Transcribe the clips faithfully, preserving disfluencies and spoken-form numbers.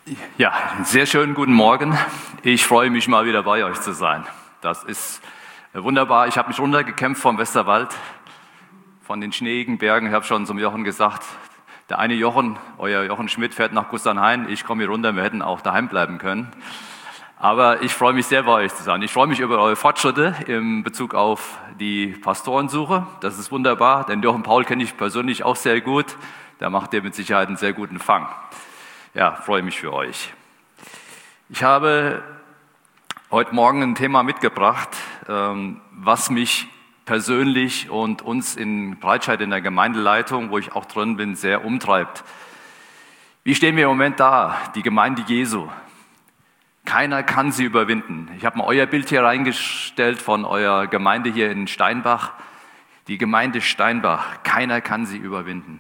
Ja, einen sehr schönen guten Morgen. Ich freue mich mal wieder bei euch zu sein. Das ist wunderbar. Ich habe mich runtergekämpft vom Westerwald, von den schneeigen Bergen. Ich habe schon zum Jochen gesagt, der eine Jochen, euer Jochen Schmidt, fährt nach Gusternhain. Ich komme hier runter, wir hätten auch daheim bleiben können. Aber ich freue mich sehr, bei euch zu sein. Ich freue mich über eure Fortschritte in Bezug auf die Pastorensuche. Das ist wunderbar. Den Jochen Paul kenne ich persönlich auch sehr gut. Da macht ihr mit Sicherheit einen sehr guten Fang. Ja, freue mich für euch. Ich habe heute Morgen ein Thema mitgebracht, was mich persönlich und uns in Breitscheid in der Gemeindeleitung, wo ich auch drin bin, sehr umtreibt. Wie stehen wir im Moment da, die Gemeinde Jesu? Keiner kann sie überwinden. Ich habe mal euer Bild hier reingestellt von eurer Gemeinde hier in Steinbach. Die Gemeinde Steinbach, keiner kann sie überwinden.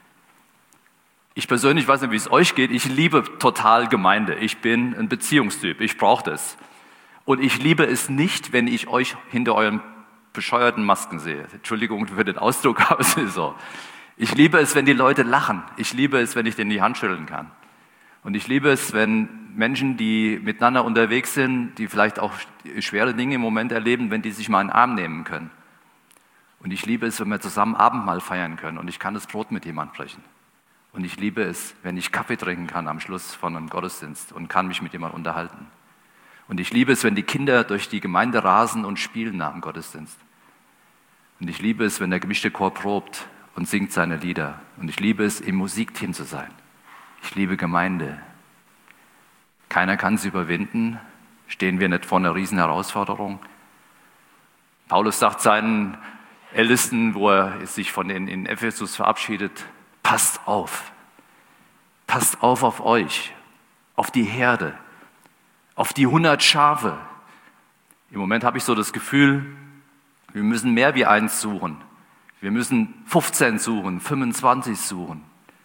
Ich persönlich weiß nicht, wie es euch geht. Ich liebe total Gemeinde. Ich bin ein Beziehungstyp. Ich brauche das. Und ich liebe es nicht, wenn ich euch hinter euren bescheuerten Masken sehe. Entschuldigung für den Ausdruck, aber es ist so. Ich liebe es, wenn die Leute lachen. Ich liebe es, wenn ich denen die Hand schütteln kann. Und ich liebe es, wenn Menschen, die miteinander unterwegs sind, die vielleicht auch schwere Dinge im Moment erleben, wenn die sich mal in den Arm nehmen können. Und ich liebe es, wenn wir zusammen Abendmahl feiern können und ich kann das Brot mit jemandem brechen. Und ich liebe es, wenn ich Kaffee trinken kann am Schluss von einem Gottesdienst und kann mich mit jemandem unterhalten. Und ich liebe es, wenn die Kinder durch die Gemeinde rasen und spielen nach dem Gottesdienst. Und ich liebe es, wenn der gemischte Chor probt und singt seine Lieder. Und ich liebe es, im Musikteam zu sein. Ich liebe Gemeinde. Keiner kann sie überwinden. Stehen wir nicht vor einer riesen Herausforderung? Paulus sagt seinen Ältesten, wo er sich von denen in Ephesus verabschiedet, passt auf, passt auf auf euch, auf die Herde, auf die hundert Schafe. Im Moment habe ich so das Gefühl, wir müssen mehr wie eins suchen. Wir müssen fünfzehn suchen, fünfundzwanzig suchen,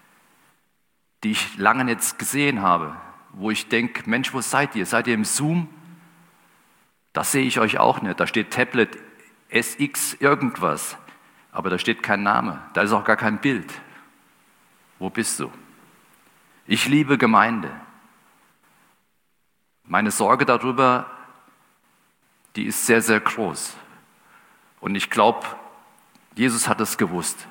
die ich lange nicht gesehen habe, wo ich denke, Mensch, wo seid ihr? Seid ihr im Zoom? Das sehe ich euch auch nicht. Da steht Tablet S X irgendwas, aber da steht kein Name, da ist auch gar kein Bild. Wo bist du? Ich liebe Gemeinde. Meine Sorge darüber, die ist sehr, sehr groß. Und ich glaube, Jesus hat es gewusst.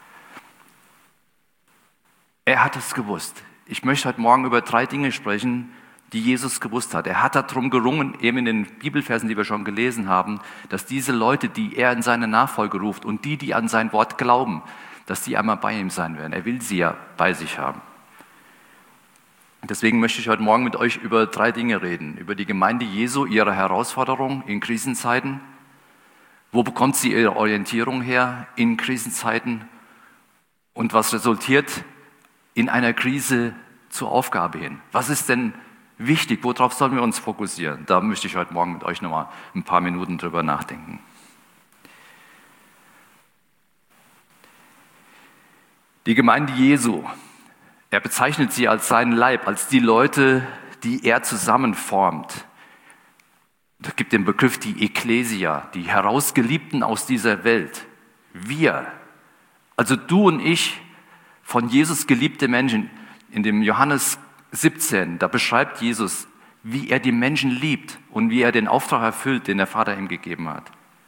Er hat es gewusst. Ich möchte heute Morgen über drei Dinge sprechen, die Jesus gewusst hat. Er hat darum gerungen, eben in den Bibelversen, die wir schon gelesen haben, dass diese Leute, die er in seine Nachfolge ruft und die, die an sein Wort glauben, dass die einmal bei ihm sein werden. Er will sie ja bei sich haben. Deswegen möchte ich heute Morgen mit euch über drei Dinge reden. Über die Gemeinde Jesu, ihre Herausforderung in Krisenzeiten. Wo bekommt sie ihre Orientierung her in Krisenzeiten? Und was resultiert in einer Krise zur Aufgabe hin? Was ist denn wichtig? Worauf sollen wir uns fokussieren? Da möchte ich heute Morgen mit euch noch mal ein paar Minuten drüber nachdenken. Die Gemeinde Jesu, er bezeichnet sie als seinen Leib, als die Leute, die er zusammenformt. Es gibt den Begriff die Ekklesia, die Herausgeliebten aus dieser Welt. Wir, also du und ich, von Jesus geliebte Menschen. In dem Johannes siebzehn, da beschreibt Jesus, wie er die Menschen liebt und wie er den Auftrag erfüllt, den der Vater ihm gegeben hat.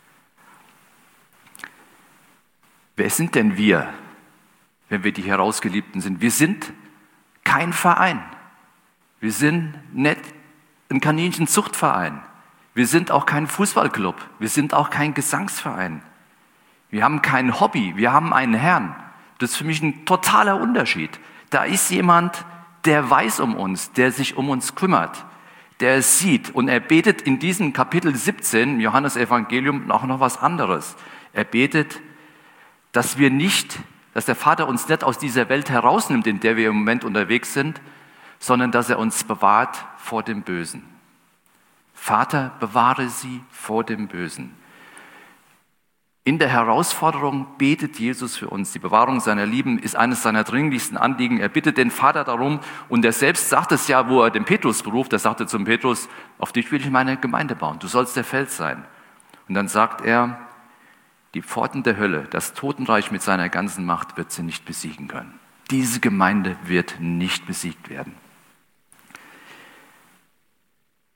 Wer sind denn wir, wenn wir die Herausgeliebten sind? Wir sind kein Verein. Wir sind nicht ein Kaninchenzuchtverein. Wir sind auch kein Fußballclub. Wir sind auch kein Gesangsverein. Wir haben kein Hobby. Wir haben einen Herrn. Das ist für mich ein totaler Unterschied. Da ist jemand, der weiß um uns, der sich um uns kümmert, der es sieht. Und er betet in diesem Kapitel siebzehn, im Johannesevangelium, auch noch was anderes. Er betet, dass wir nicht dass der Vater uns nicht aus dieser Welt herausnimmt, in der wir im Moment unterwegs sind, sondern dass er uns bewahrt vor dem Bösen. Vater, bewahre sie vor dem Bösen. In der Herausforderung betet Jesus für uns. Die Bewahrung seiner Lieben ist eines seiner dringlichsten Anliegen. Er bittet den Vater darum und er selbst sagt es ja, wo er den Petrus beruft. Er sagte zum Petrus, auf dich will ich meine Gemeinde bauen. Du sollst der Fels sein. Und dann sagt er, die Pforten der Hölle, das Totenreich mit seiner ganzen Macht wird sie nicht besiegen können. Diese Gemeinde wird nicht besiegt werden.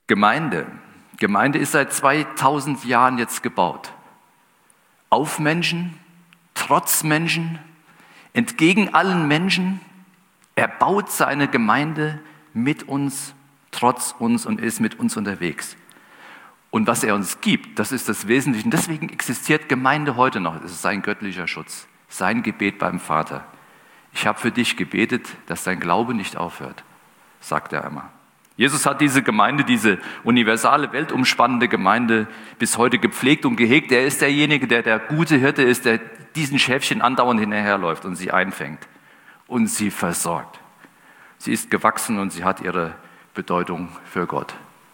Gemeinde. Gemeinde ist seit zweitausend Jahren jetzt gebaut. Auf Menschen, trotz Menschen, entgegen allen Menschen. Er baut seine Gemeinde mit uns, trotz uns und ist mit uns unterwegs. Und was er uns gibt, das ist das Wesentliche. Und deswegen existiert Gemeinde heute noch. Es ist sein göttlicher Schutz, sein Gebet beim Vater. Ich habe für dich gebetet, dass dein Glaube nicht aufhört, sagt er immer. Jesus hat diese Gemeinde, diese universale, weltumspannende Gemeinde bis heute gepflegt und gehegt. Er ist derjenige, der der gute Hirte ist, der diesen Schäfchen andauernd hinterherläuft und sie einfängt und sie versorgt. Sie ist gewachsen und sie hat ihre Bedeutung für Gott.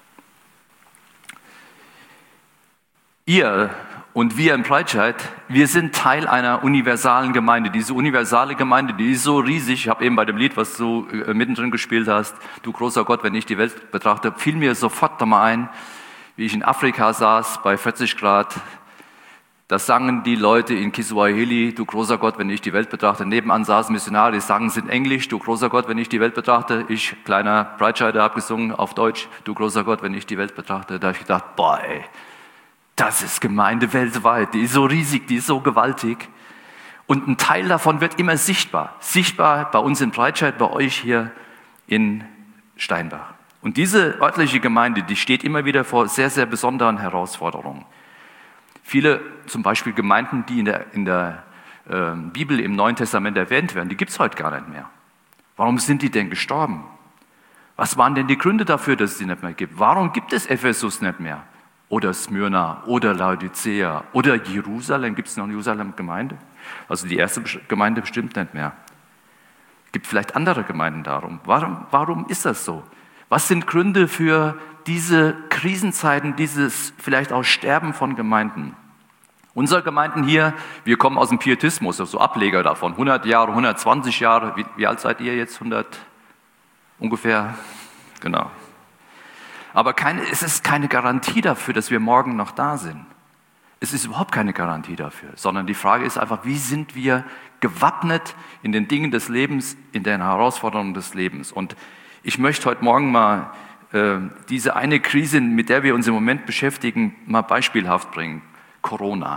Ihr und wir in Breitscheid, wir sind Teil einer universalen Gemeinde. Diese universale Gemeinde, die ist so riesig. Ich habe eben bei dem Lied, was du äh, mittendrin gespielt hast, du großer Gott, wenn ich die Welt betrachte, fiel mir sofort da mal ein, wie ich in Afrika saß bei vierzig Grad. Da sangen die Leute in Kiswahili, du großer Gott, wenn ich die Welt betrachte. Nebenan saßen Missionare, die sangen es in Englisch, du großer Gott, wenn ich die Welt betrachte. Ich, kleiner Breitscheider, habe gesungen auf Deutsch, du großer Gott, wenn ich die Welt betrachte. Da habe ich gedacht, boah ey, das ist Gemeinde weltweit, die ist so riesig, die ist so gewaltig. Und ein Teil davon wird immer sichtbar. Sichtbar bei uns in Breitscheid, bei euch hier in Steinbach. Und diese örtliche Gemeinde, die steht immer wieder vor sehr, sehr besonderen Herausforderungen. Viele, zum Beispiel Gemeinden, die in der, in der äh, Bibel im Neuen Testament erwähnt werden, die gibt es heute gar nicht mehr. Warum sind die denn gestorben? Was waren denn die Gründe dafür, dass es sie nicht mehr gibt? Warum gibt es Ephesus nicht mehr? Oder Smyrna, oder Laodicea, oder Jerusalem. Gibt es noch eine Jerusalem-Gemeinde? Also die erste Gemeinde bestimmt nicht mehr. Es gibt vielleicht andere Gemeinden darum. Warum, warum ist das so? Was sind Gründe für diese Krisenzeiten, dieses vielleicht auch Sterben von Gemeinden? Unsere Gemeinden hier, wir kommen aus dem Pietismus, also Ableger davon. hundert Jahre, hundertzwanzig Jahre. Wie, wie alt seid ihr jetzt? hundert ungefähr? Genau. Aber keine, es ist keine Garantie dafür, dass wir morgen noch da sind. Es ist überhaupt keine Garantie dafür, sondern die Frage ist einfach, wie sind wir gewappnet in den Dingen des Lebens, in den Herausforderungen des Lebens. Und ich möchte heute Morgen mal äh, diese eine Krise, mit der wir uns im Moment beschäftigen, mal beispielhaft bringen. Corona.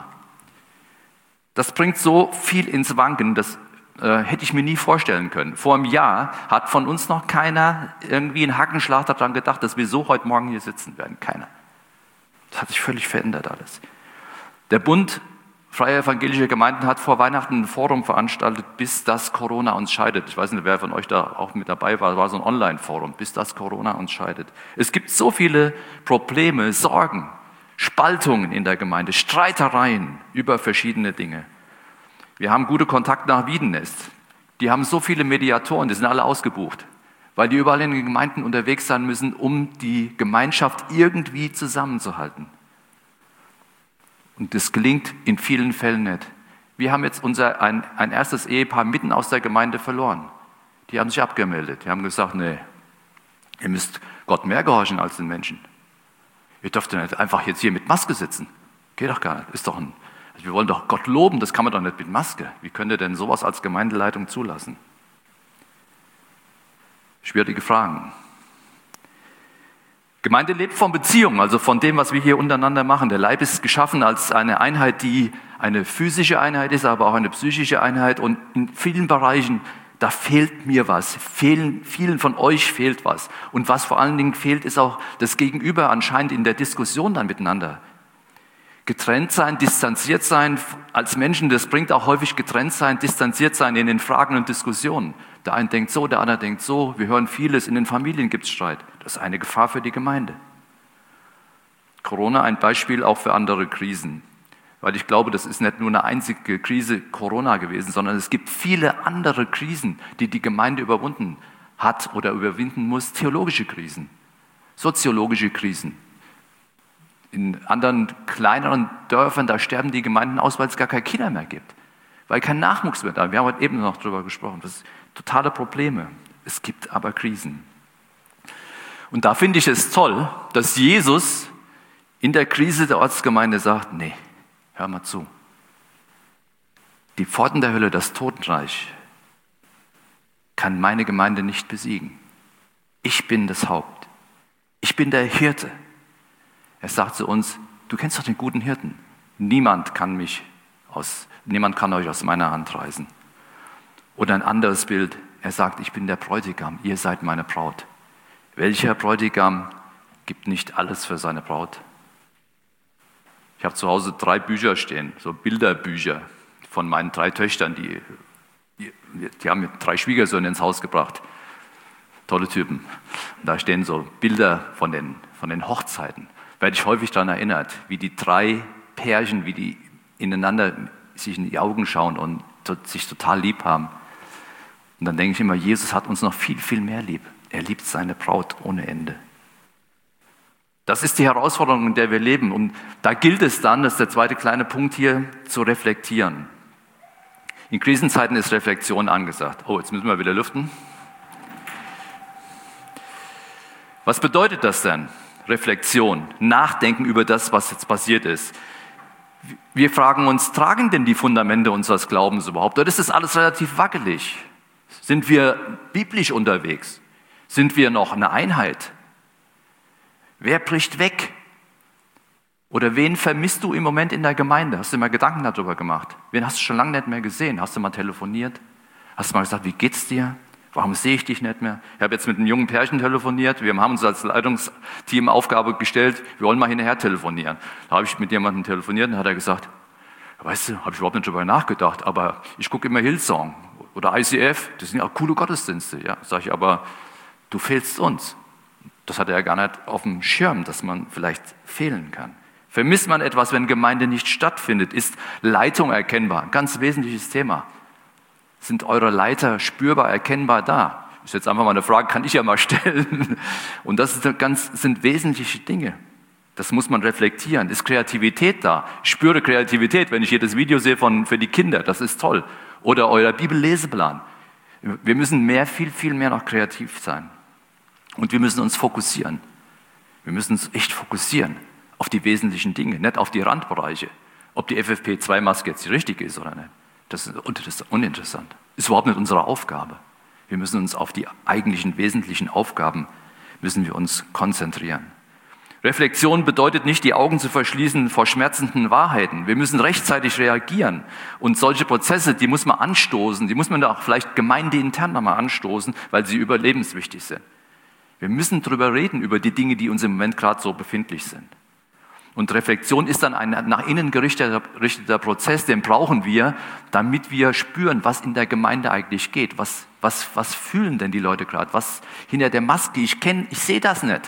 Das bringt so viel ins Wanken, das äh, hätte ich mir nie vorstellen können. Vor einem Jahr hat von uns noch keiner irgendwie einen Hackenschlag daran gedacht, dass wir so heute Morgen hier sitzen werden. Keiner. Das hat sich völlig verändert alles. Der Bund Freie Evangelische Gemeinden hat vor Weihnachten ein Forum veranstaltet, bis das Corona uns scheidet. Ich weiß nicht, wer von euch da auch mit dabei war. Es war so ein Online-Forum, bis das Corona uns scheidet. Es gibt so viele Probleme, Sorgen, Spaltungen in der Gemeinde, Streitereien über verschiedene Dinge. Wir haben gute Kontakte nach Wiedenest. Die haben so viele Mediatoren, die sind alle ausgebucht, weil die überall in den Gemeinden unterwegs sein müssen, um die Gemeinschaft irgendwie zusammenzuhalten. Und das gelingt in vielen Fällen nicht. Wir haben jetzt unser, ein, ein erstes Ehepaar mitten aus der Gemeinde verloren. Die haben sich abgemeldet. Die haben gesagt, nee, ihr müsst Gott mehr gehorchen als den Menschen. Ihr dürft ja nicht einfach jetzt hier mit Maske sitzen. Geht doch gar nicht. Ist doch ein, also wir wollen doch Gott loben, das kann man doch nicht mit Maske. Wie könnt ihr denn sowas als Gemeindeleitung zulassen? Schwierige Fragen. Gemeinde lebt von Beziehungen, also von dem, was wir hier untereinander machen. Der Leib ist geschaffen als eine Einheit, die eine physische Einheit ist, aber auch eine psychische Einheit. Und in vielen Bereichen, da fehlt mir was. Fehlen, vielen von euch fehlt was. Und was vor allen Dingen fehlt, ist auch das Gegenüber anscheinend in der Diskussion dann miteinander. Getrennt sein, distanziert sein als Menschen, das bringt auch häufig getrennt sein, distanziert sein in den Fragen und Diskussionen. Der eine denkt so, der andere denkt so. Wir hören vieles, in den Familien gibt es Streit. Das ist eine Gefahr für die Gemeinde. Corona ein Beispiel auch für andere Krisen. Weil ich glaube, das ist nicht nur eine einzige Krise Corona gewesen, sondern es gibt viele andere Krisen, die die Gemeinde überwunden hat oder überwinden muss. Theologische Krisen, soziologische Krisen. In anderen kleineren Dörfern, da sterben die Gemeinden aus, weil es gar keine Kinder mehr gibt. Weil kein Nachwuchs mehr da ist. Wir haben heute eben noch darüber gesprochen. Das sind totale Probleme. Es gibt aber Krisen. Und da finde ich es toll, dass Jesus in der Krise der Ortsgemeinde sagt, nee, hör mal zu. Die Pforten der Hölle, das Totenreich, kann meine Gemeinde nicht besiegen. Ich bin das Haupt. Ich Ich bin der Hirte. Er sagt zu uns, du kennst doch den guten Hirten. Niemand kann mich aus, niemand kann euch aus meiner Hand reißen. Oder ein anderes Bild, er sagt, ich bin der Bräutigam, ihr seid meine Braut. Welcher Bräutigam gibt nicht alles für seine Braut? Ich habe zu Hause drei Bücher stehen, so Bilderbücher von meinen drei Töchtern, die, die, die haben mir drei Schwiegersöhne ins Haus gebracht. Tolle Typen. Und da stehen so Bilder von den, von den Hochzeiten. Werde ich häufig daran erinnert, wie die drei Pärchen, wie die ineinander sich in die Augen schauen und sich total lieb haben. Und dann denke ich immer, Jesus hat uns noch viel, viel mehr lieb. Er liebt seine Braut ohne Ende. Das ist die Herausforderung, in der wir leben. Und da gilt es dann, das ist der zweite kleine Punkt hier, zu reflektieren. In Krisenzeiten ist Reflexion angesagt. Oh, jetzt müssen wir wieder lüften. Was bedeutet das denn? Reflexion, Nachdenken über das, was jetzt passiert ist. Wir fragen uns, tragen denn die Fundamente unseres Glaubens überhaupt? Oder ist das alles relativ wackelig? Sind wir biblisch unterwegs? Sind wir noch eine Einheit? Wer bricht weg? Oder wen vermisst du im Moment in der Gemeinde? Hast du dir mal Gedanken darüber gemacht? Wen hast du schon lange nicht mehr gesehen? Hast du mal telefoniert? Hast du mal gesagt, wie geht's dir? Warum sehe ich dich nicht mehr? Ich habe jetzt mit einem jungen Pärchen telefoniert. Wir haben uns als Leitungsteam Aufgabe gestellt, wir wollen mal hinterher telefonieren. Da habe ich mit jemandem telefoniert und hat er gesagt, weißt du, habe ich überhaupt nicht darüber nachgedacht, aber ich gucke immer Hillsong oder I C F, das sind ja auch coole Gottesdienste. Ja, sage ich, aber du fehlst uns. Das hat er ja gar nicht auf dem Schirm, dass man vielleicht fehlen kann. Vermisst man etwas, wenn Gemeinde nicht stattfindet? Ist Leitung erkennbar? Ein ganz wesentliches Thema. Sind eure Leiter spürbar, erkennbar da? Das ist jetzt einfach mal eine Frage, kann ich ja mal stellen. Und das ist ganz, sind wesentliche Dinge. Das muss man reflektieren. Ist Kreativität da? Ich spüre Kreativität, wenn ich jedes Video sehe von, für die Kinder. Das ist toll. Oder euer Bibelleseplan. Wir müssen mehr, viel, viel mehr noch kreativ sein. Und wir müssen uns fokussieren. Wir müssen uns echt fokussieren auf die wesentlichen Dinge, nicht auf die Randbereiche. Ob die F F P zwei Maske jetzt die richtige ist oder nicht. Das ist uninteressant. Ist überhaupt nicht unsere Aufgabe. Wir müssen uns auf die eigentlichen wesentlichen Aufgaben müssen wir uns konzentrieren. Reflexion bedeutet nicht, die Augen zu verschließen vor schmerzenden Wahrheiten. Wir müssen rechtzeitig reagieren. Und solche Prozesse, die muss man anstoßen, die muss man auch vielleicht gemeindeintern nochmal anstoßen, weil sie überlebenswichtig sind. Wir müssen darüber reden, über die Dinge, die uns im Moment gerade so befindlich sind. Und Reflexion ist dann ein nach innen gerichteter, gerichteter Prozess, den brauchen wir, damit wir spüren, was in der Gemeinde eigentlich geht. Was, was, was fühlen denn die Leute gerade? Was hinter der Maske? Ich kenne, ich sehe das nicht.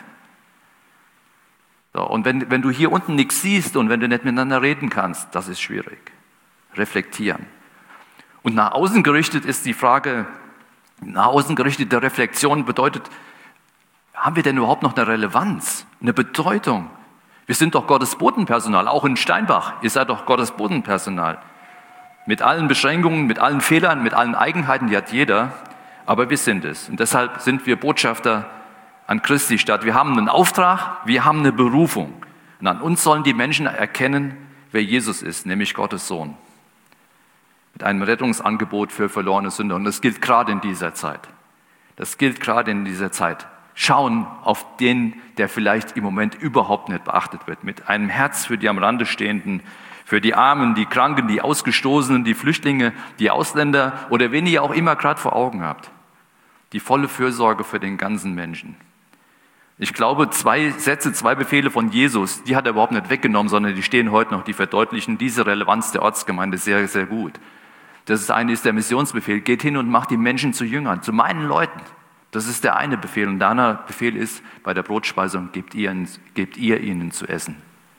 So, und wenn, wenn du hier unten nichts siehst und wenn du nicht miteinander reden kannst, das ist schwierig. Reflektieren. Und nach außen gerichtet ist die Frage, nach außen gerichtete Reflexion bedeutet, haben wir denn überhaupt noch eine Relevanz, eine Bedeutung? Wir sind doch Gottes Bodenpersonal, auch in Steinbach. Ihr seid doch Gottes Bodenpersonal. Mit allen Beschränkungen, mit allen Fehlern, mit allen Eigenheiten, die hat jeder. Aber wir sind es. Und deshalb sind wir Botschafter an Christi Stadt. Wir haben einen Auftrag, wir haben eine Berufung. Und an uns sollen die Menschen erkennen, wer Jesus ist, nämlich Gottes Sohn. Mit einem Rettungsangebot für verlorene Sünder. Und das gilt gerade in dieser Zeit. Das gilt gerade in dieser Zeit. Schauen auf den, der vielleicht im Moment überhaupt nicht beachtet wird. Mit einem Herz für die am Rande Stehenden, für die Armen, die Kranken, die Ausgestoßenen, die Flüchtlinge, die Ausländer oder wen ihr auch immer gerade vor Augen habt. Die volle Fürsorge für den ganzen Menschen. Ich glaube, zwei Sätze, zwei Befehle von Jesus, die hat er überhaupt nicht weggenommen, sondern die stehen heute noch, die verdeutlichen diese Relevanz der Ortsgemeinde sehr, sehr gut. Das ist eine ist der Missionsbefehl. Geht hin und macht die Menschen zu Jüngern, zu meinen Leuten. Das ist der eine Befehl. Und der andere Befehl ist, bei der Brotspeisung gebt ihr, gebt ihr ihnen zu essen.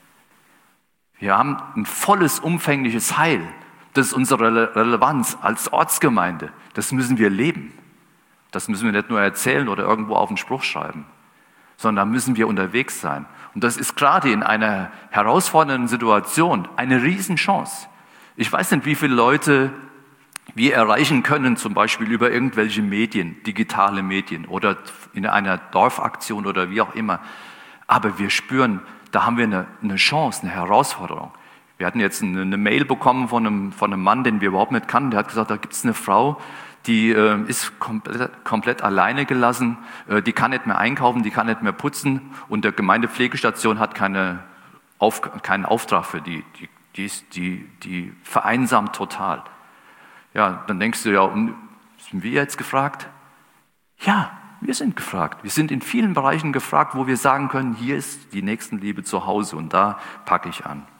Wir haben ein volles, umfängliches Heil. Das ist unsere Relevanz als Ortsgemeinde. Das müssen wir leben. Das müssen wir nicht nur erzählen oder irgendwo auf einen Spruch schreiben, sondern da müssen wir unterwegs sein. Und das ist gerade in einer herausfordernden Situation eine Riesenchance. Ich weiß nicht, wie viele Leute wir erreichen können, zum Beispiel über irgendwelche Medien, digitale Medien oder in einer Dorfaktion oder wie auch immer. Aber wir spüren, da haben wir eine, eine Chance, eine Herausforderung. Wir hatten jetzt eine, eine Mail bekommen von einem, von einem Mann, den wir überhaupt nicht kannten. Der hat gesagt, da gibt es eine Frau, die äh, ist komplett, komplett alleine gelassen, äh, die kann nicht mehr einkaufen, die kann nicht mehr putzen und der Gemeindepflegestation hat keine Auf, keinen Auftrag für die, die, die, ist, die, die vereinsamt total. Ja, dann denkst du ja, sind wir jetzt gefragt? Ja, wir sind gefragt. Wir sind in vielen Bereichen gefragt, wo wir sagen können, hier ist die Nächstenliebe zu Hause und da packe ich an.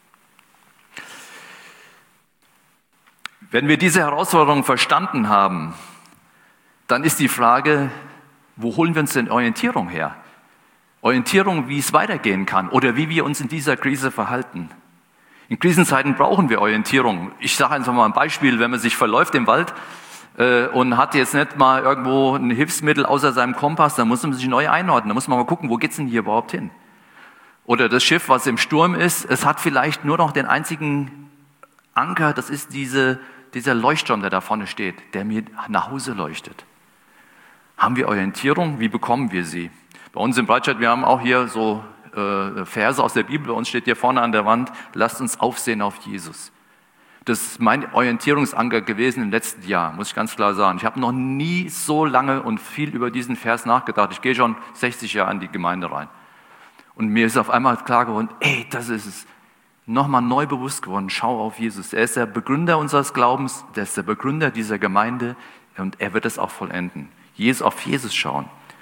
Wenn wir diese Herausforderung verstanden haben, dann ist die Frage, wo holen wir uns denn Orientierung her? Orientierung, wie es weitergehen kann oder wie wir uns in dieser Krise verhalten. In Krisenzeiten brauchen wir Orientierung. Ich sage einfach mal ein Beispiel, wenn man sich verläuft im Wald äh, und hat jetzt nicht mal irgendwo ein Hilfsmittel außer seinem Kompass, dann muss man sich neu einordnen. Da muss man mal gucken, wo geht es denn hier überhaupt hin? Oder das Schiff, was im Sturm ist, es hat vielleicht nur noch den einzigen Anker, das ist diese, dieser Leuchtturm, der da vorne steht, der mir nach Hause leuchtet. Haben wir Orientierung? Wie bekommen wir sie? Bei uns im Breitscheid, wir haben auch hier so äh, Verse aus der Bibel. Bei uns steht hier vorne an der Wand, lasst uns aufsehen auf Jesus. Das ist mein Orientierungsanker gewesen im letzten Jahr, muss ich ganz klar sagen. Ich habe noch nie so lange und viel über diesen Vers nachgedacht. Ich gehe schon sechzig Jahre in die Gemeinde rein. Und mir ist auf einmal klar geworden, ey, das ist es. Nochmal neu bewusst geworden, schau auf Jesus. Er ist der Begründer unseres Glaubens, der ist der Begründer dieser Gemeinde und er wird es auch vollenden. Jesus, auf Jesus schauen.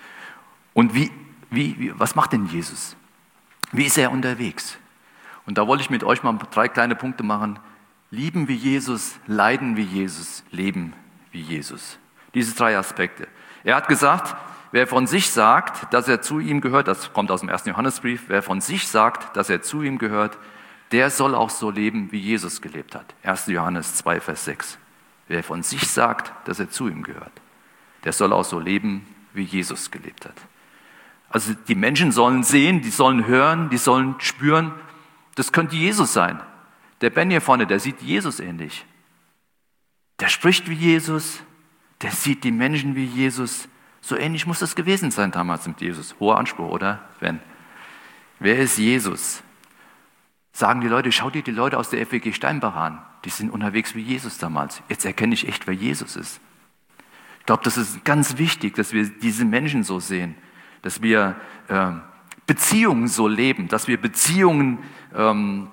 Und wie, wie, wie, was macht denn Jesus? Wie ist er unterwegs? Und da wollte ich mit euch mal drei kleine Punkte machen. Lieben wie Jesus, leiden wie Jesus, leben wie Jesus. Diese drei Aspekte. Er hat gesagt, wer von sich sagt, dass er zu ihm gehört, das kommt aus dem ersten Johannesbrief, wer von sich sagt, dass er zu ihm gehört, der soll auch so leben, wie Jesus gelebt hat. erster Johannes zwei, Vers sechs. Wer von sich sagt, dass er zu ihm gehört, der soll auch so leben, wie Jesus gelebt hat. Also die Menschen sollen sehen, die sollen hören, die sollen spüren, das könnte Jesus sein. Der Ben hier vorne, der sieht Jesus ähnlich. Der spricht wie Jesus, der sieht die Menschen wie Jesus. So ähnlich muss das gewesen sein damals mit Jesus. Hoher Anspruch, oder, Ben? Wer ist Jesus? Sagen die Leute, schau dir die Leute aus der F W G Steinbach an. Die sind unterwegs wie Jesus damals. Jetzt erkenne ich echt, wer Jesus ist. Ich glaube, das ist ganz wichtig, dass wir diese Menschen so sehen, dass wir äh, Beziehungen so leben, dass wir Beziehungen ähm,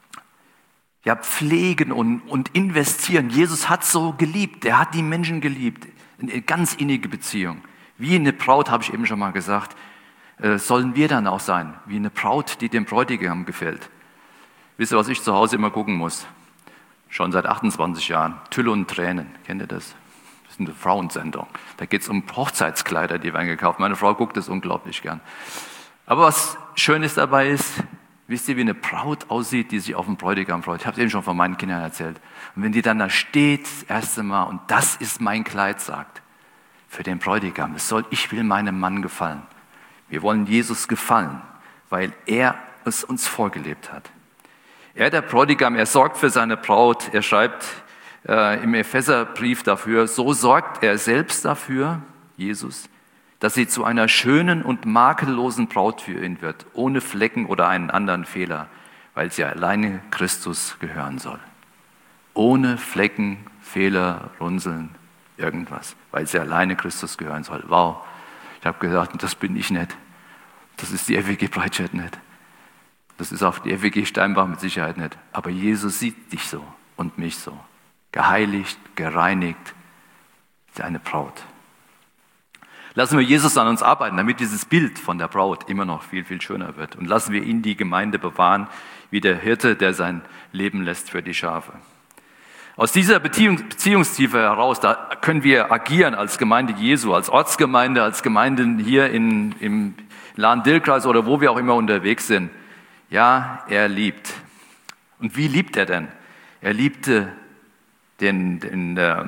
ja, pflegen und, und investieren. Jesus hat so geliebt, er hat die Menschen geliebt. Eine ganz innige Beziehung. Wie eine Braut, habe ich eben schon mal gesagt, äh, sollen wir dann auch sein. Wie eine Braut, die dem Bräutigam gefällt. Wisst ihr, was ich zu Hause immer gucken muss? Schon seit achtundzwanzig Jahren. Tülle und Tränen. Kennt ihr das? Das ist eine Frauensendung. Da geht es um Hochzeitskleider, die werden gekauft. Meine Frau guckt das unglaublich gern. Aber was Schönes dabei ist, wisst ihr, wie eine Braut aussieht, die sich auf den Bräutigam freut? Ich habe es eben schon von meinen Kindern erzählt. Und wenn die dann da steht, das erste Mal, und das ist mein Kleid, sagt, für den Bräutigam, es soll, ich will meinem Mann gefallen. Wir wollen Jesus gefallen, weil er es uns vorgelebt hat. Er, der Bräutigam, er sorgt für seine Braut. Er schreibt äh, im Epheserbrief dafür, so sorgt er selbst dafür, Jesus, dass sie zu einer schönen und makellosen Braut für ihn wird, ohne Flecken oder einen anderen Fehler, weil sie alleine Christus gehören soll. Ohne Flecken, Fehler, Runzeln, irgendwas, weil sie alleine Christus gehören soll. Wow, ich habe gesagt, das bin ich nicht. Das ist die F W G Breitscheid nicht. Das ist auch die F W G Steinbach mit Sicherheit nicht. Aber Jesus sieht dich so und mich so. Geheiligt, gereinigt, seine Braut. Lassen wir Jesus an uns arbeiten, damit dieses Bild von der Braut immer noch viel, viel schöner wird. Und lassen wir ihn die Gemeinde bewahren, wie der Hirte, der sein Leben lässt für die Schafe. Aus dieser Beziehung, Beziehungstiefe heraus, da können wir agieren als Gemeinde Jesu, als Ortsgemeinde, als Gemeinden hier in, im Lahn-Dill-Kreis oder wo wir auch immer unterwegs sind. Ja, er liebt. Und wie liebt er denn? Er liebte den, den, äh,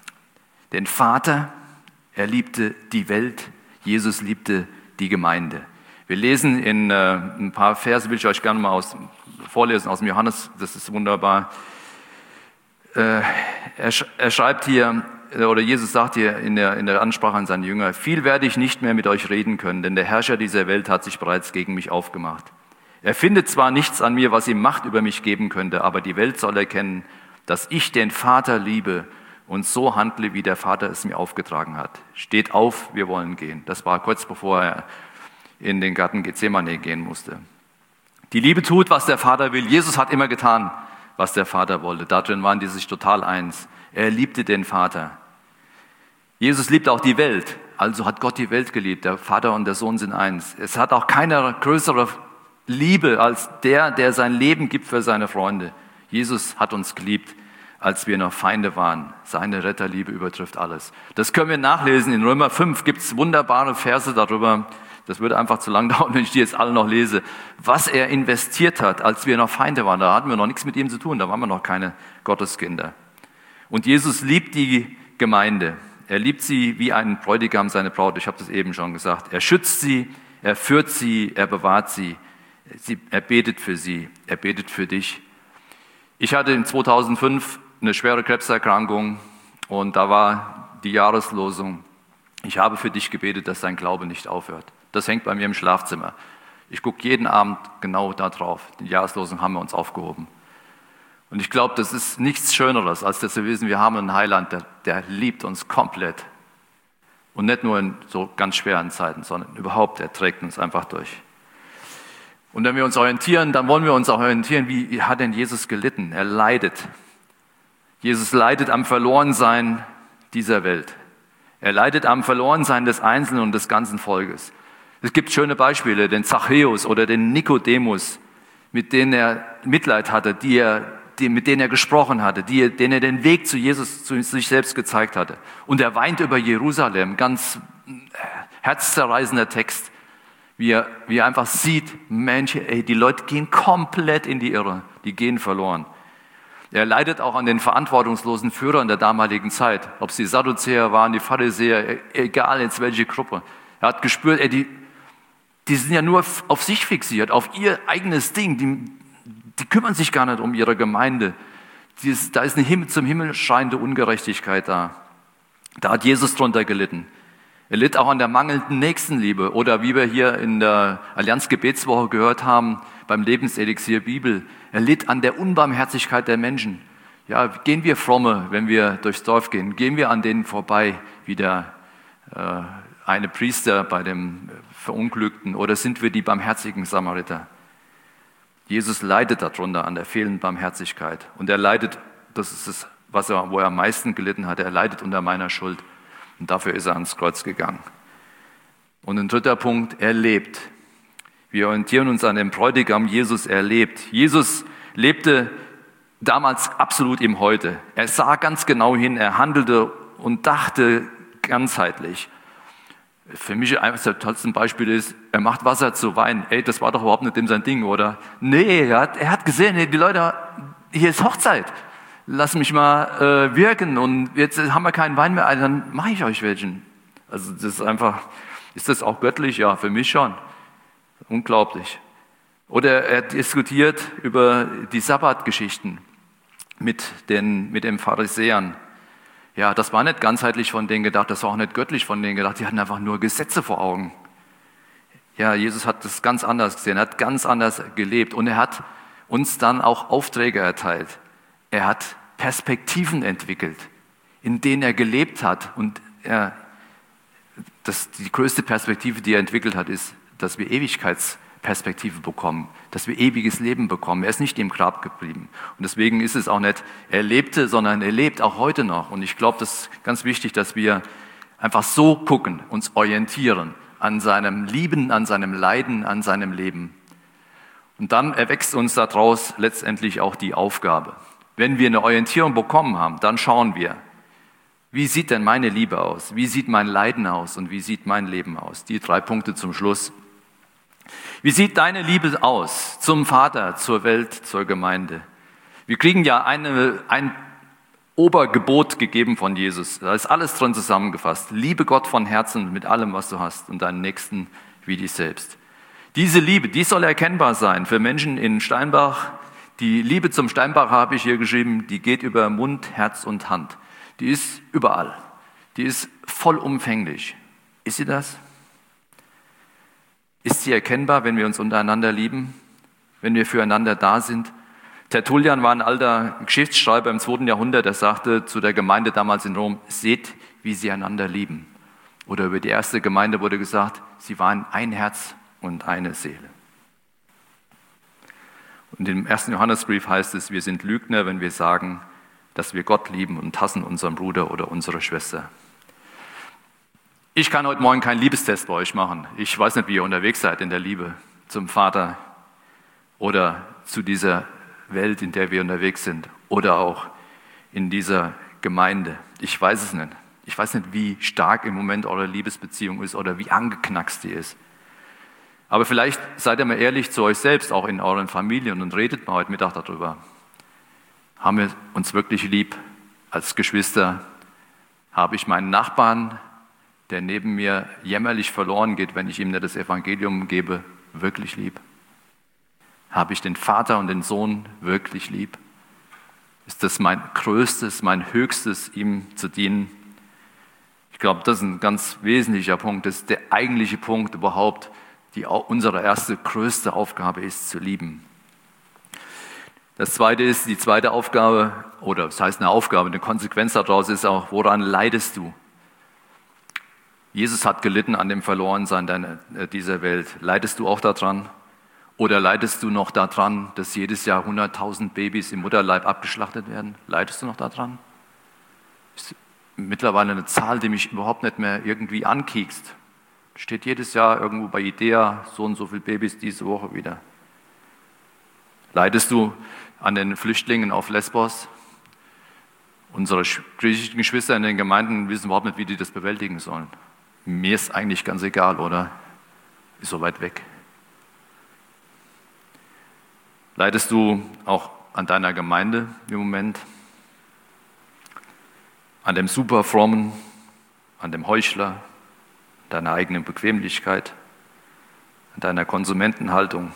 den Vater, er liebte die Welt, Jesus liebte die Gemeinde. Wir lesen in äh, ein paar Verse, will ich euch gerne mal aus, vorlesen aus dem Johannes, das ist wunderbar. Äh, er, er schreibt hier, oder Jesus sagt hier in der, in der Ansprache an seine Jünger, viel werde ich nicht mehr mit euch reden können, denn der Herrscher dieser Welt hat sich bereits gegen mich aufgemacht. Er findet zwar nichts an mir, was ihm Macht über mich geben könnte, aber die Welt soll erkennen, dass ich den Vater liebe und so handle, wie der Vater es mir aufgetragen hat. Steht auf, wir wollen gehen. Das war kurz bevor er in den Garten Gethsemane gehen musste. Die Liebe tut, was der Vater will. Jesus hat immer getan, was der Vater wollte. Darin waren die sich total eins. Er liebte den Vater. Jesus liebt auch die Welt. Also hat Gott die Welt geliebt. Der Vater und der Sohn sind eins. Es hat auch keine größere Liebe als der, der sein Leben gibt für seine Freunde. Jesus hat uns geliebt, als wir noch Feinde waren. Seine Retterliebe übertrifft alles. Das können wir nachlesen. In Römer fünf gibt es wunderbare Verse darüber. Das würde einfach zu lang dauern, wenn ich die jetzt alle noch lese. Was er investiert hat, als wir noch Feinde waren. Da hatten wir noch nichts mit ihm zu tun. Da waren wir noch keine Gotteskinder. Und Jesus liebt die Gemeinde. Er liebt sie wie ein Bräutigam seine Braut. Ich habe das eben schon gesagt. Er schützt sie, er führt sie, er bewahrt sie. sie. Er betet für sie, er betet für dich. Ich hatte in zweitausendfünf eine schwere Krebserkrankung und da war die Jahreslosung: Ich habe für dich gebetet, dass dein Glaube nicht aufhört. Das hängt bei mir im Schlafzimmer. Ich gucke jeden Abend genau da drauf. Die Jahreslosung haben wir uns aufgehoben. Und ich glaube, das ist nichts Schöneres, als dass wir wissen, wir haben einen Heiland, der, der liebt uns komplett. Und nicht nur in so ganz schweren Zeiten, sondern überhaupt, er trägt uns einfach durch. Und wenn wir uns orientieren, dann wollen wir uns auch orientieren, wie hat denn Jesus gelitten? Er leidet. Jesus leidet am Verlorensein dieser Welt. Er leidet am Verlorensein des Einzelnen und des ganzen Volkes. Es gibt schöne Beispiele, den Zachäus oder den Nikodemus, mit denen er Mitleid hatte, die er, die, mit denen er gesprochen hatte, die, denen er den Weg zu Jesus, zu sich selbst gezeigt hatte. Und er weint über Jerusalem, ganz herzzerreißender Text, wie er, wie er einfach sieht, Mensch, ey, die Leute gehen komplett in die Irre, die gehen verloren. Er leidet auch an den verantwortungslosen Führern der damaligen Zeit, ob es die Sadduzäer waren, die Pharisäer, egal jetzt welche Gruppe. Er hat gespürt, ey, die, die sind ja nur auf sich fixiert, auf ihr eigenes Ding. Die, die kümmern sich gar nicht um ihre Gemeinde. Ist, da ist eine Himmel, zum Himmel schreiende Ungerechtigkeit da. Da hat Jesus drunter gelitten. Er litt auch an der mangelnden Nächstenliebe. Oder wie wir hier in der Allianz Gebetswoche gehört haben, beim Lebenselixier Bibel. Er litt an der Unbarmherzigkeit der Menschen. Ja, gehen wir fromme, wenn wir durchs Dorf gehen, gehen wir an denen vorbei, wie der äh, eine Priester bei dem Verunglückten, oder sind wir die barmherzigen Samariter? Jesus leidet darunter an der fehlenden Barmherzigkeit. Und er leidet, das ist es, was er, wo er am meisten gelitten hat, er leidet unter meiner Schuld. Und dafür ist er ans Kreuz gegangen. Und ein dritter Punkt, er lebt. Wir orientieren uns an dem Bräutigam Jesus, er lebt. Jesus lebte damals absolut im Heute. Er sah ganz genau hin, er handelte und dachte ganzheitlich. Für mich eines der tollsten Beispiele ist, er macht Wasser zu Wein. Ey, das war doch überhaupt nicht dem sein Ding, oder? Nee, er hat, er hat gesehen, hey, die Leute, hier ist Hochzeit. Lass mich mal äh, wirken und jetzt haben wir keinen Wein mehr, also dann mache ich euch welchen. Also das ist einfach, ist das auch göttlich? Ja, für mich schon. Unglaublich. Oder er diskutiert über die Sabbatgeschichten mit den, mit den Pharisäern. Ja, das war nicht ganzheitlich von denen gedacht, das war auch nicht göttlich von denen gedacht, die hatten einfach nur Gesetze vor Augen. Ja, Jesus hat das ganz anders gesehen, er hat ganz anders gelebt und er hat uns dann auch Aufträge erteilt. Er hat Perspektiven entwickelt, in denen er gelebt hat und er, das, die größte Perspektive, die er entwickelt hat, ist, dass wir Ewigkeitsperspektive bekommen, dass wir ewiges Leben bekommen. Er ist nicht im Grab geblieben. Und deswegen ist es auch nicht, er lebte, sondern er lebt auch heute noch. Und ich glaube, das ist ganz wichtig, dass wir einfach so gucken, uns orientieren an seinem Lieben, an seinem Leiden, an seinem Leben. Und dann erwächst uns daraus letztendlich auch die Aufgabe. Wenn wir eine Orientierung bekommen haben, dann schauen wir, wie sieht denn meine Liebe aus? Wie sieht mein Leiden aus? Und wie sieht mein Leben aus? Die drei Punkte zum Schluss. Wie sieht deine Liebe aus zum Vater, zur Welt, zur Gemeinde? Wir kriegen ja eine, ein Obergebot gegeben von Jesus. Da ist alles drin zusammengefasst. Liebe Gott von Herzen mit allem, was du hast und deinen Nächsten wie dich selbst. Diese Liebe, die soll erkennbar sein für Menschen in Steinbach. Die Liebe zum Steinbach habe ich hier geschrieben, die geht über Mund, Herz und Hand. Die ist überall. Die ist vollumfänglich. Ist sie das? Ist sie erkennbar, wenn wir uns untereinander lieben? Wenn wir füreinander da sind? Tertullian war ein alter Geschichtsschreiber im zweiten Jahrhundert, der sagte zu der Gemeinde damals in Rom, seht, wie sie einander lieben. Oder über die erste Gemeinde wurde gesagt, sie waren ein Herz und eine Seele. Und im ersten Johannesbrief heißt es, wir sind Lügner, wenn wir sagen, dass wir Gott lieben und hassen unseren Bruder oder unsere Schwester. Ich kann heute Morgen keinen Liebestest bei euch machen. Ich weiß nicht, wie ihr unterwegs seid in der Liebe zum Vater oder zu dieser Welt, in der wir unterwegs sind oder auch in dieser Gemeinde. Ich weiß es nicht. Ich weiß nicht, wie stark im Moment eure Liebesbeziehung ist oder wie angeknackst die ist. Aber vielleicht seid ihr mal ehrlich zu euch selbst, auch in euren Familien, und redet mal heute Mittag darüber. Haben wir uns wirklich lieb als Geschwister? Habe ich meinen Nachbarn, der neben mir jämmerlich verloren geht, wenn ich ihm nicht das Evangelium gebe, wirklich lieb? Habe ich den Vater und den Sohn wirklich lieb? Ist das mein größtes, mein höchstes, ihm zu dienen? Ich glaube, das ist ein ganz wesentlicher Punkt. Das ist der eigentliche Punkt überhaupt, die unsere erste, größte Aufgabe ist, zu lieben. Das zweite ist, die zweite Aufgabe, oder das heißt eine Aufgabe, eine Konsequenz daraus ist auch, woran leidest du? Jesus hat gelitten an dem Verlorensein dieser Welt. Leidest du auch daran? Oder leidest du noch daran, dass jedes Jahr hunderttausend Babys im Mutterleib abgeschlachtet werden? Leidest du noch daran? Das ist mittlerweile eine Zahl, die mich überhaupt nicht mehr irgendwie ankiekst. Steht jedes Jahr irgendwo bei IDEA, so und so viele Babys diese Woche wieder. Leidest du an den Flüchtlingen auf Lesbos? Unsere griechischen Geschwister in den Gemeinden wissen überhaupt nicht, wie die das bewältigen sollen. Mir ist eigentlich ganz egal, oder? Ist so weit weg. Leidest du auch an deiner Gemeinde im Moment? An dem Superfrommen, an dem Heuchler, deiner eigenen Bequemlichkeit, an deiner Konsumentenhaltung?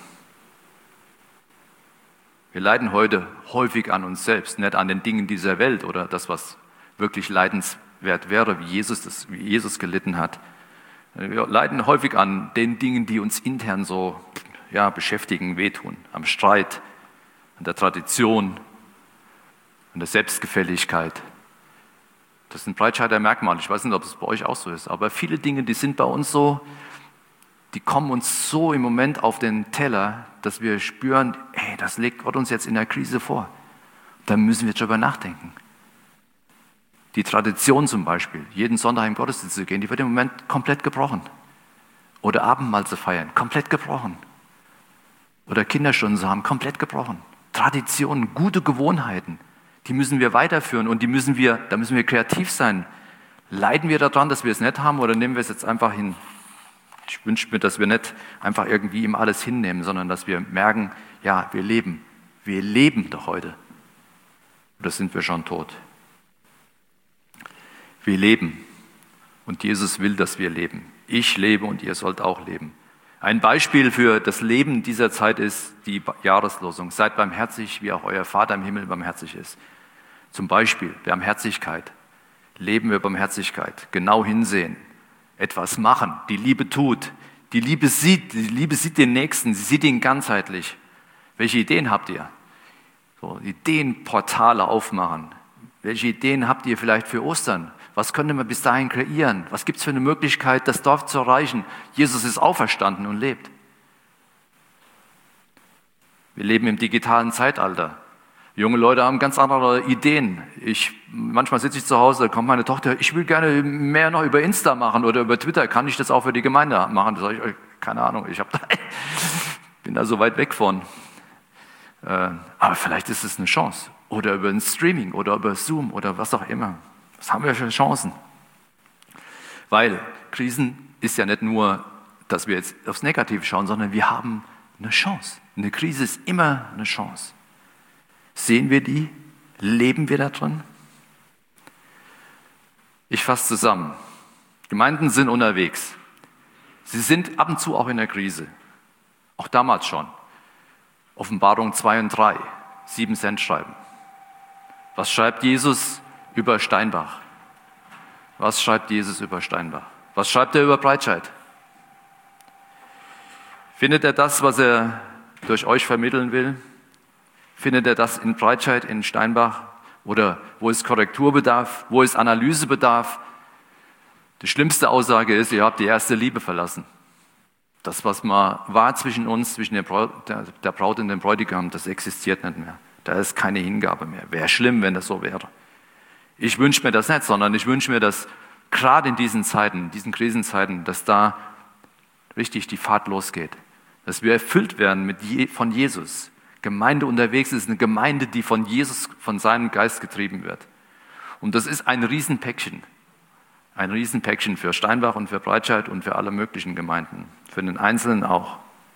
Wir leiden heute häufig an uns selbst, nicht an den Dingen dieser Welt oder das, was wirklich leidenswert wäre, wie Jesus, das, wie Jesus gelitten hat. Wir leiden häufig an den Dingen, die uns intern so ja, beschäftigen, wehtun, am Streit, an der Tradition, an der Selbstgefälligkeit. Das sind Breitscheider Merkmale. Ich weiß nicht, ob es bei euch auch so ist, aber viele Dinge, die sind bei uns so, die kommen uns so im Moment auf den Teller, dass wir spüren, hey, das legt Gott uns jetzt in der Krise vor. Da müssen wir drüber nachdenken. Die Tradition zum Beispiel, jeden Sonntag im Gottesdienst zu gehen, die wird im Moment komplett gebrochen. Oder Abendmahl zu feiern, komplett gebrochen. Oder Kinderstunden zu haben, komplett gebrochen. Traditionen, gute Gewohnheiten, die müssen wir weiterführen und die müssen wir, da müssen wir kreativ sein. Leiden wir daran, dass wir es nicht haben, oder nehmen wir es jetzt einfach hin? Ich wünsche mir, dass wir nicht einfach irgendwie ihm alles hinnehmen, sondern dass wir merken, ja, wir leben. Wir leben doch heute. Oder sind wir schon tot? Wir leben. Und Jesus will, dass wir leben. Ich lebe und ihr sollt auch leben. Ein Beispiel für das Leben dieser Zeit ist die Jahreslosung. Seid barmherzig, wie auch euer Vater im Himmel barmherzig ist. Zum Beispiel Barmherzigkeit. Leben wir Barmherzigkeit. Genau hinsehen. Etwas machen. Die Liebe tut. Die Liebe sieht. Die Liebe sieht den Nächsten. Sie sieht ihn ganzheitlich. Welche Ideen habt ihr? So, Ideenportale aufmachen. Welche Ideen habt ihr vielleicht für Ostern? Was könnte man bis dahin kreieren? Was gibt es für eine Möglichkeit, das Dorf zu erreichen? Jesus ist auferstanden und lebt. Wir leben im digitalen Zeitalter. Junge Leute haben ganz andere Ideen. Ich, manchmal sitze ich zu Hause, da kommt meine Tochter, ich will gerne mehr noch über Insta machen oder über Twitter. Kann ich das auch für die Gemeinde machen? Da sage ich euch, keine Ahnung, ich hab da, bin da so weit weg von. Äh, aber vielleicht ist es eine Chance. Oder über ein Streaming oder über Zoom oder was auch immer. Was haben wir für Chancen? Weil Krisen ist ja nicht nur, dass wir jetzt aufs Negative schauen, sondern wir haben eine Chance. Eine Krise ist immer eine Chance. Sehen wir die? Leben wir da drin? Ich fasse zusammen. Gemeinden sind unterwegs. Sie sind ab und zu auch in der Krise. Auch damals schon. Offenbarung zwei und drei, sieben Cent schreiben. Was schreibt Jesus über Steinbach? Was schreibt Jesus über Steinbach? Was schreibt er über Breitscheid? Findet er das, was er durch euch vermitteln will? Findet ihr das in Breitscheid, in Steinbach? Oder wo es Korrektur bedarf, wo es Analyse bedarf? Die schlimmste Aussage ist, ihr habt die erste Liebe verlassen. Das, was mal war zwischen uns, zwischen der Braut, der, der Braut und dem Bräutigam, das existiert nicht mehr. Da ist keine Hingabe mehr. Wäre schlimm, wenn das so wäre. Ich wünsche mir das nicht, sondern ich wünsche mir, dass gerade in diesen Zeiten, in diesen Krisenzeiten, dass da richtig die Fahrt losgeht. Dass wir erfüllt werden mit Je- von Jesus. Gemeinde unterwegs ist eine Gemeinde, die von Jesus, von seinem Geist getrieben wird. Und das ist ein Riesenpäckchen. Ein Riesenpäckchen für Steinbach und für Breitscheid und für alle möglichen Gemeinden. Für den Einzelnen auch.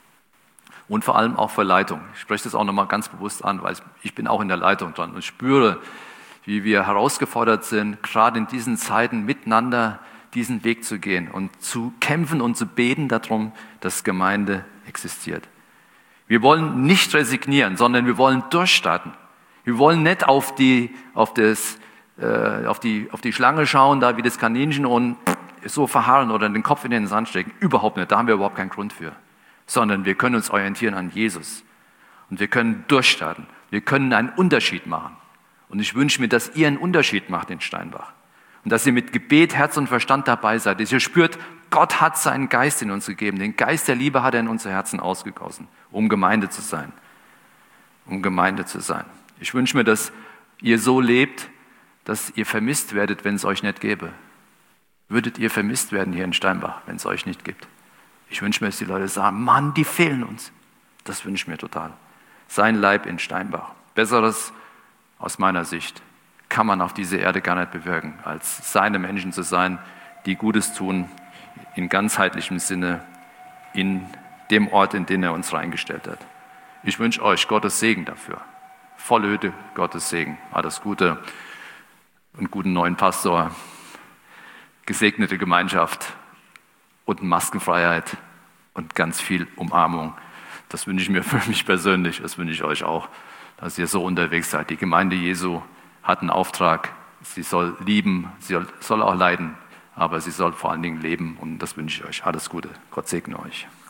Und vor allem auch für Leitung. Ich spreche das auch nochmal ganz bewusst an, weil ich bin auch in der Leitung dran und spüre, wie wir herausgefordert sind, gerade in diesen Zeiten miteinander diesen Weg zu gehen und zu kämpfen und zu beten darum, dass Gemeinde existiert. Wir wollen nicht resignieren, sondern wir wollen durchstarten. Wir wollen nicht auf die, auf das, äh, auf die, auf die Schlange schauen, da wie das Kaninchen und so verharren oder den Kopf in den Sand stecken. Überhaupt nicht, da haben wir überhaupt keinen Grund für. Sondern wir können uns orientieren an Jesus. Und wir können durchstarten. Wir können einen Unterschied machen. Und ich wünsche mir, dass ihr einen Unterschied macht in Steinbach. Und dass ihr mit Gebet, Herz und Verstand dabei seid. Dass ihr spürt, Gott hat seinen Geist in uns gegeben. Den Geist der Liebe hat er in unser Herzen ausgegossen, um Gemeinde zu sein. Um Gemeinde zu sein. Ich wünsche mir, dass ihr so lebt, dass ihr vermisst werdet, wenn es euch nicht gäbe. Würdet ihr vermisst werden hier in Steinbach, wenn es euch nicht gibt? Ich wünsche mir, dass die Leute sagen, Mann, die fehlen uns. Das wünsche ich mir total. Sein Leib in Steinbach. Besseres aus meiner Sicht kann man auf dieser Erde gar nicht bewirken, als seine Menschen zu sein, die Gutes tun, in ganzheitlichem Sinne, in dem Ort, in den er uns reingestellt hat. Ich wünsche euch Gottes Segen dafür. Volle Hütte, Gottes Segen. Alles Gute und guten neuen Pastor, gesegnete Gemeinschaft und Maskenfreiheit und ganz viel Umarmung. Das wünsche ich mir für mich persönlich, das wünsche ich euch auch, dass ihr so unterwegs seid. Die Gemeinde Jesu hat einen Auftrag, sie soll lieben, sie soll auch leiden, aber sie soll vor allen Dingen leben und das wünsche ich euch. Alles Gute, Gott segne euch.